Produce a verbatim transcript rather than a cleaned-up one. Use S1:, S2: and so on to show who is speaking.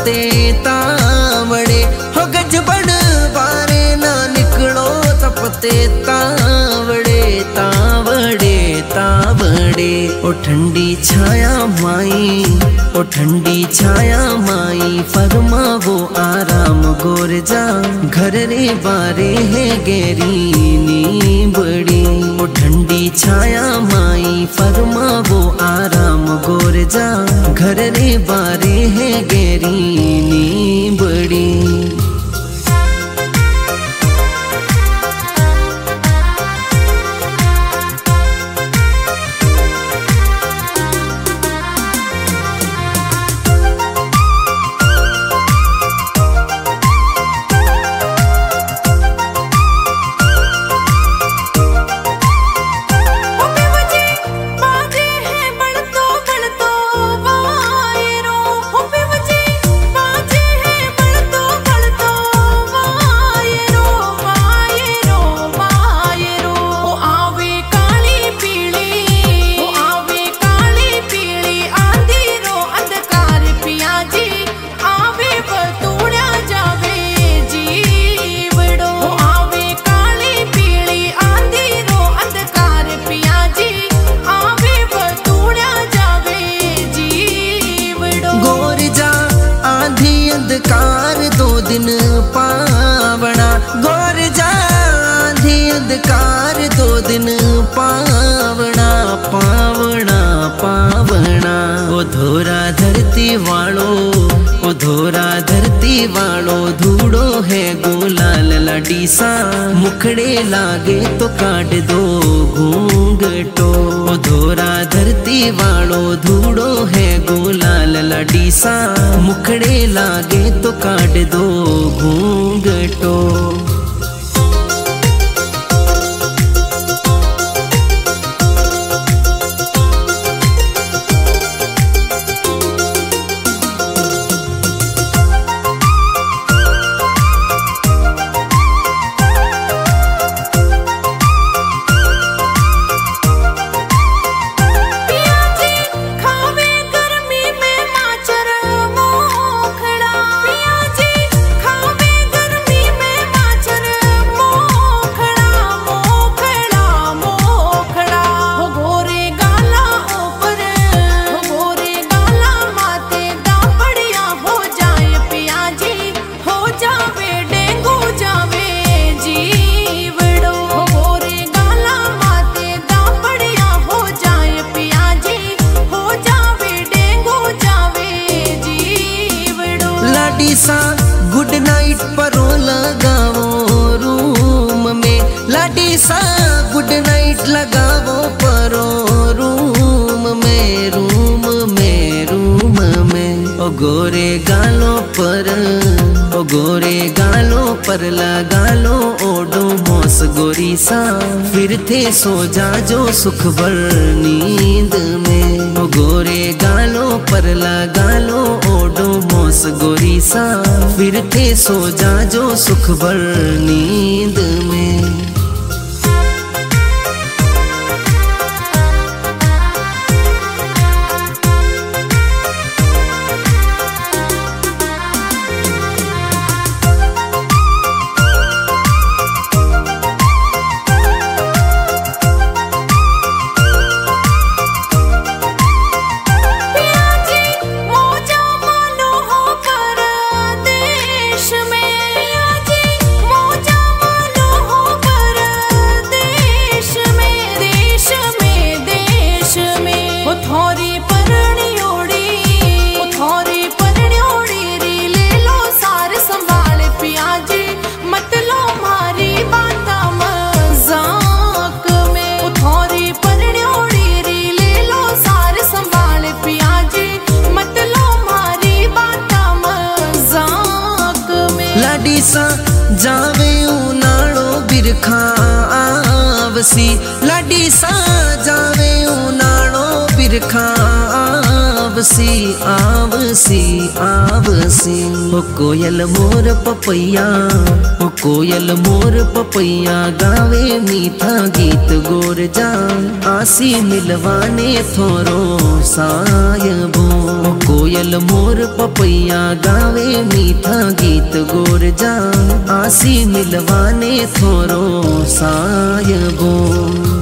S1: चपते तावड़े हो गजबड़ बारे ना निकलो चपते तावड़े तावड़े तावड़े। ओ ठंडी छाया माई ओ ठंडी छाया माई फरमावो आराम गोर जा घर रे बारे है गहरी नींबड़ी। ओ ठंडी छाया माई फरमावो आराम गोर जा घर रे बारे है गहरी नींबड़ी। अंधकार दो दिन पावना गोर जा आंधी अंधकार दो दिन पावना पावना पावना। ओ धोरा धरती वालो ओ धोरा धरती वालो धूड़ो है गुलाल लाडी सा मुखड़े लागे तो काट दो घूंघटो। ओ धोरा धरती वालो धूड़ो है गुलाल लाडी सा मुखड़े लागे तो काट दो घूंघटो। गुड नाइट परो लगावो रूम में लाडी सा गुड नाइट लगावो परो रूम में रूम में रूम में। ओ गोरे गालों पर ओ गोरे गालों पर लगालो ओडो मोस गोरी सा फिर थे सो जा जो सुख भर नींद में। ओ गोरे गालों पर लगालो ओडो मोस गोरी सा फिर थे सो जा जो सुख भर नींद में। लाडी सा जावे उनाड़ो बिरखा आवसी लाडी सा जावे उनाड़ो बिरखा आवसी आवसी आवसी। ओ कोयल मोर पपैया ओ कोयल मोर पपैया गावे मीठा गीत गोर जा आसी मिलवाने थोरो सायबो। कोयल मोर पपैया गावे मीठा गीत गोर जा आसी मिलवाने थोरो सायबो।